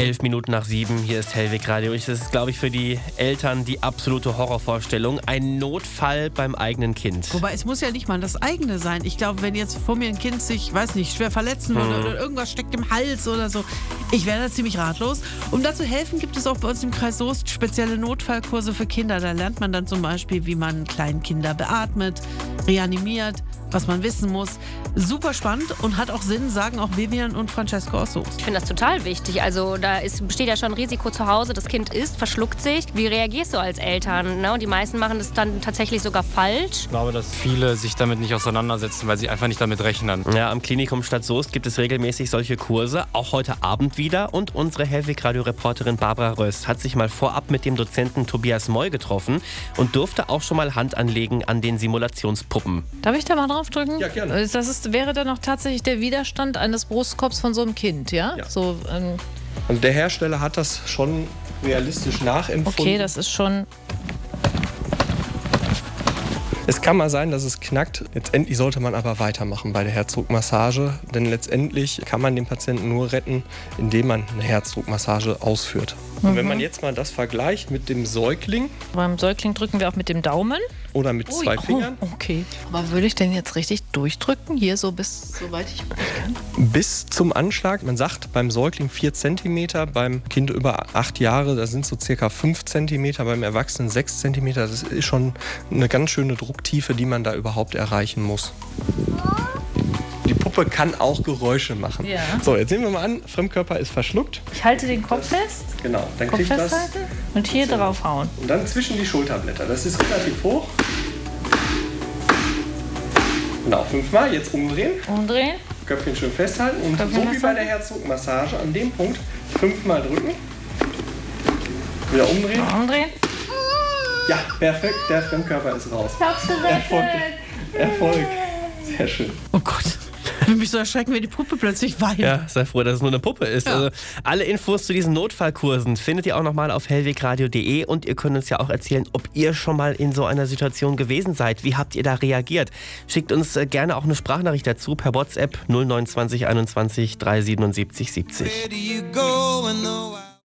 7:11, hier ist Hellweg Radio. Das ist, glaube ich, für die Eltern die absolute Horrorvorstellung. Ein Notfall beim eigenen Kind. Wobei, es muss ja nicht mal das eigene sein. Ich glaube, wenn jetzt vor mir ein Kind sich, weiß nicht, schwer verletzen oder irgendwas steckt im Hals oder so, ich wäre da ziemlich ratlos. Um da zu helfen, gibt es auch bei uns im Kreis Soest spezielle Notfallkurse für Kinder. Da lernt man dann zum Beispiel, wie man Kleinkinder beatmet, reanimiert, was man wissen muss. Super spannend und hat auch Sinn, sagen auch Vivian und Francesco aus Soest. Ich finde das total wichtig. Also da besteht ja schon ein Risiko zu Hause. Das Kind isst, verschluckt sich. Wie reagierst du als Eltern? Ne? Und die meisten machen das dann tatsächlich sogar falsch. Ich glaube, dass viele sich damit nicht auseinandersetzen, weil sie einfach nicht damit rechnen. Ja, am Klinikum Stadt Soest gibt es regelmäßig solche Kurse, auch heute Abend wieder. Und unsere Hellweg-Radio-Reporterin Barbara Röst hat sich mal vorab mit dem Dozenten Tobias Moll getroffen und durfte auch schon mal Hand anlegen an den Simulationspuppen. Darf ich da mal draufdrücken? Ja, gerne. Wäre dann noch tatsächlich der Widerstand eines Brustkorbs von so einem Kind, ja? Ja. So, Also der Hersteller hat das schon realistisch nachempfunden. okay, das ist schon... Es kann mal sein, dass es knackt. Letztendlich sollte man aber weitermachen bei der Herzdruckmassage, denn letztendlich kann man den Patienten nur retten, indem man eine Herzdruckmassage ausführt. Und wenn man jetzt mal das vergleicht mit dem Säugling Beim Säugling drücken wir auch mit dem Daumen. oder mit zwei Fingern, Okay. Aber würde ich den jetzt richtig durchdrücken? Hier so bis, soweit ich kann? bis zum Anschlag. Man sagt beim Säugling 4 cm, beim Kind über 8 Jahre, das sind so circa 5 cm, beim Erwachsenen 6 cm. Das ist schon eine ganz schöne Drucktiefe, die man da überhaupt erreichen muss. Die Puppe kann auch Geräusche machen. Ja. So, jetzt sehen wir mal an, Fremdkörper ist verschluckt. Ich halte den Kopf fest, Genau, dann Kopf kriegt das festhalten und hier draufhauen. und dann zwischen die Schulterblätter. Das ist relativ hoch. Genau, 5-mal, jetzt umdrehen, Umdrehen. Köpfchen schön festhalten und Köpfchen so wie bei festhalten. der Herzdruckmassage an dem Punkt 5-mal drücken. Wieder umdrehen. Umdrehen. Ja, perfekt, der Fremdkörper ist raus. Ich hab's Erfolg. Erfolg. Sehr schön. Oh Gott, ich will mich so erschrecken, wenn die Puppe plötzlich weint. Ja, sei froh, dass es nur eine Puppe ist. Ja. Also, alle Infos zu diesen Notfallkursen findet ihr auch nochmal auf hellwegradio.de und ihr könnt uns ja auch erzählen, ob ihr schon mal in so einer Situation gewesen seid. Wie habt ihr da reagiert? Schickt uns gerne auch eine Sprachnachricht dazu per WhatsApp 029 21 377 70.